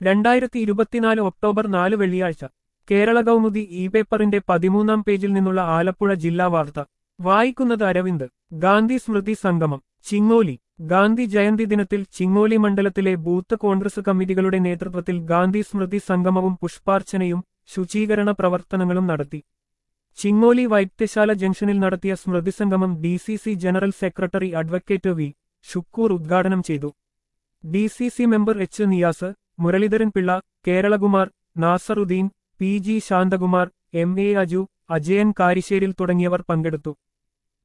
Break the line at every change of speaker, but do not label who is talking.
2024 October 4 വെള്ളിയാഴ്ച Kerala Kaumudi E പേപ്പറിന്റെ 13-ാം പേജിൽ നിന്നുള്ള ആലപ്പുഴ ജില്ലാ വാർത്ത വായിക്കുന്നത് അരവിന്ദ്. ഗാന്ധി സ്മൃതി സംഗമം ചിങ്ങോലി. ഗാന്ധി ജയന്തി ദിനത്തിൽ ചിങ്ങോലി മണ്ഡലത്തിലെ ബൂത്ത് കോൺഗ്രസ് കമ്മിറ്റികളുടെ നേതൃത്വത്തിൽ ഗാന്ധി സ്മൃതി സംഗമവും പുഷ്പാർച്ചനയും ശുചീകരണ പ്രവർത്തനങ്ങളും നടത്തി. ചിങ്ങോലി വൈദ്യശാല ജംഗ്ഷനിൽ നടത്തിയ സ്മൃതിസംഗമം DCC general secretary advocate V. Shukkoor ഉദ്ഘാടനം ചെയ്തു. DCC member H Niyas, Muraleedharan Pillai, Keralakumar, Nasaruddin, PG Santhakumar, MA Aju, Ajayan Karisseril തുടങ്ങിയവർ പങ്കെടുത്തു.